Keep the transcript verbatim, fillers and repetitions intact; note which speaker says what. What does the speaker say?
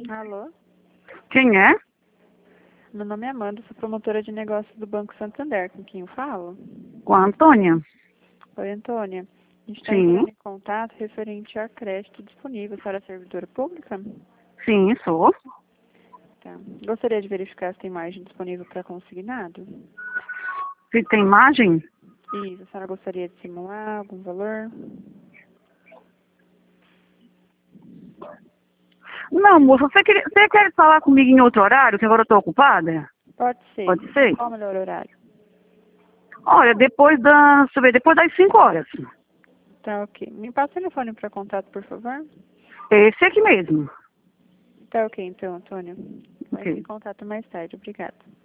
Speaker 1: Alô?
Speaker 2: Quem é?
Speaker 1: Meu nome é Amanda, sou promotora de negócios do Banco Santander. Com quem eu falo?
Speaker 2: Com a Antônia?
Speaker 1: Oi, Antônia. A gente está
Speaker 2: Sim.
Speaker 1: entrando em contato referente a crédito disponível para a servidora pública?
Speaker 2: Sim, sou.
Speaker 1: Tá. Gostaria de verificar se tem margem disponível para consignado?
Speaker 2: Se tem imagem?
Speaker 1: Isso. A senhora gostaria de simular algum valor?
Speaker 2: Não, moça, você quer, você quer falar comigo em outro horário, que agora eu estou ocupada?
Speaker 1: Pode ser.
Speaker 2: Pode ser?
Speaker 1: Qual o melhor horário?
Speaker 2: Olha, depois da, deixa eu ver, depois das cinco horas.
Speaker 1: Tá, ok. Me passa o telefone para contato, por favor?
Speaker 2: Esse aqui mesmo.
Speaker 1: Tá, ok, então, Antônia. Vai
Speaker 2: Ok.
Speaker 1: em contato mais tarde. Obrigada.